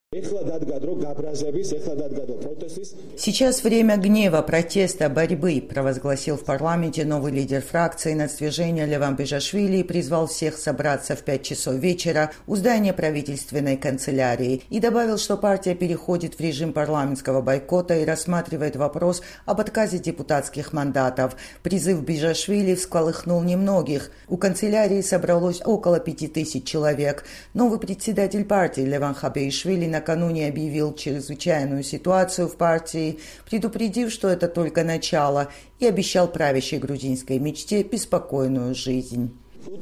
Сейчас время гнева, протеста, борьбы, провозгласил в парламенте новый лидер фракции нацдвижения Леван Бежашвили и призвал всех собраться в 5 часов вечера у здания правительственной канцелярии и добавил, что партия переходит в режим парламентского бойкота и рассматривает вопрос об отказе депутатских мандатов. Призыв Бежашвили всколыхнул немногих. У канцелярии собралось около 5000 человек. Новый председатель партии Леван Хабеишвили накануне объявил чрезвычайную ситуацию в партии, предупредив, что это только начало, и обещал правящей грузинской мечте беспокойную жизнь.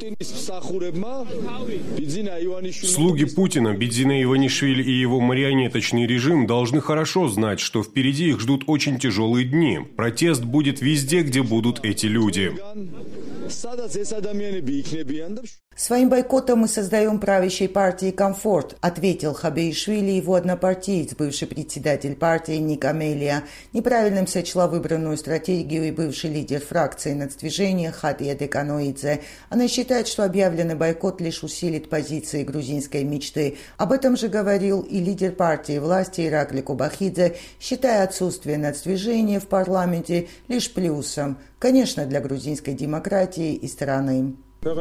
Слуги Путина, Бидзина Иванишвили и его марионеточный режим должны хорошо знать, что впереди их ждут очень тяжелые дни. Протест будет везде, где будут эти люди. Своим бойкотом мы создаем правящей партии комфорт, ответил Хабеишвили и его однопартиец, бывший председатель партии Ник Амелия. Неправильным сочла выбранную стратегию и бывший лидер фракции нацдвижения Хатия Деканоидзе. Она считает, что объявленный бойкот лишь усилит позиции грузинской мечты. Об этом же говорил и лидер партии власти Иракли Кобахидзе, считая отсутствие нацдвижения в парламенте лишь плюсом, конечно, для грузинской демократии и страны.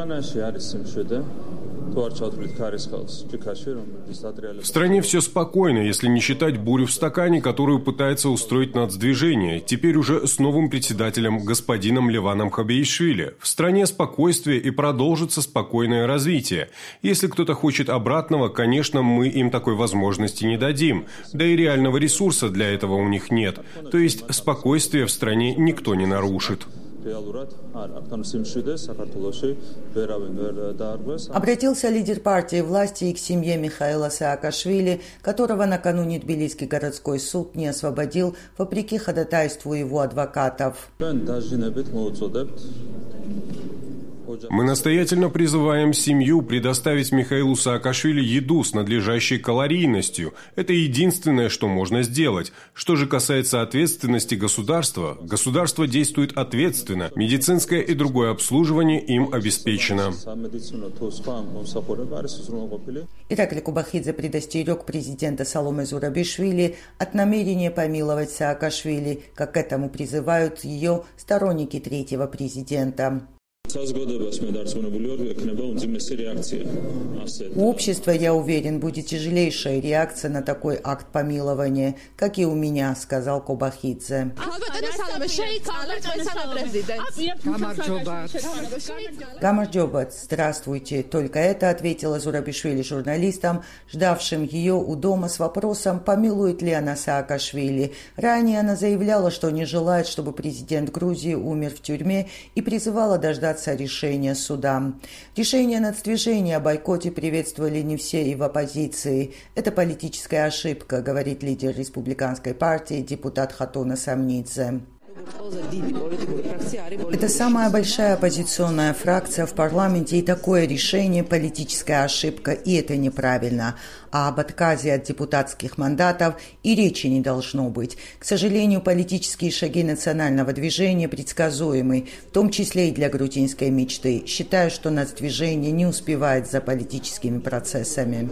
В стране все спокойно, если не считать бурю в стакане, которую пытается устроить нацдвижение, теперь уже с новым председателем господином Леваном Хабеишвили. В стране спокойствие и продолжится спокойное развитие. Если кто-то хочет обратного, конечно, мы им такой возможности не дадим. Да и реального ресурса для этого у них нет. То есть спокойствие в стране никто не нарушит. Обратился лидер партии власти и к семье Михаила Саакашвили, которого накануне Тбилисский городской суд не освободил, вопреки ходатайству его адвокатов. Мы настоятельно призываем семью предоставить Михаилу Саакашвили еду с надлежащей калорийностью. Это единственное, что можно сделать. Что же касается ответственности государства, государство действует ответственно. Медицинское и другое обслуживание им обеспечено. Иракли Кобахидзе предостерег президента Саломе Зурабишвили от намерения помиловать Саакашвили, как к этому призывают ее сторонники третьего президента. У общества, я уверен, будет тяжелейшая реакция на такой акт помилования, как и у меня, сказал Кобахидзе. Гамарджобат, здравствуйте. Только это ответила Зурабишвили журналистам, ждавшим ее у дома с вопросом, помилует ли она Саакашвили. Ранее она заявляла, что не желает, чтобы президент Грузии умер в тюрьме, и призывала дождаться решения суда. Решение нацдвижения о бойкоте приветствовали не все и в оппозиции. Это политическая ошибка, говорит лидер республиканской партии депутат Хатона Самнидзе. Это самая большая оппозиционная фракция в парламенте, и такое решение – политическая ошибка, и это неправильно. А об отказе от депутатских мандатов и речи не должно быть. К сожалению, политические шаги национального движения предсказуемы, в том числе и для грузинской мечты. Считаю, что нацдвижение не успевает за политическими процессами.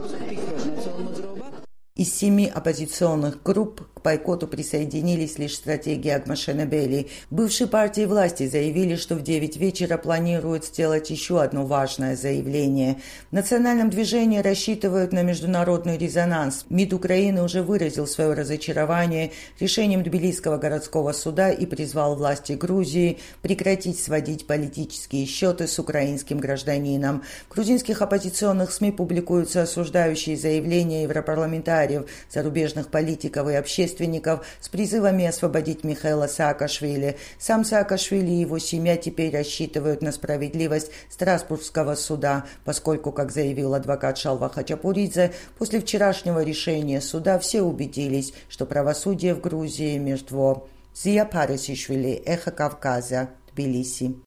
Из 7 оппозиционных групп к бойкоту присоединились лишь стратеги Агмашенебели. Бывшие партии власти заявили, что в 9 вечера планируют сделать еще одно важное заявление. В национальном движении рассчитывают на международный резонанс. МИД Украины уже выразил свое разочарование решением Тбилисского городского суда и призвал власти Грузии прекратить сводить политические счеты с украинским гражданином. В грузинских оппозиционных СМИ публикуются осуждающие заявления европарламентариев, зарубежных политиков и общественников с призывами освободить Михаила Саакашвили. Сам Саакашвили и его семья теперь рассчитывают на справедливость Страсбургского суда, поскольку, как заявил адвокат Шалва Хачапуридзе, после вчерашнего решения суда все убедились, что правосудие в Грузии мертво. Зия Парисишвили, Эхо Кавказа, Тбилиси.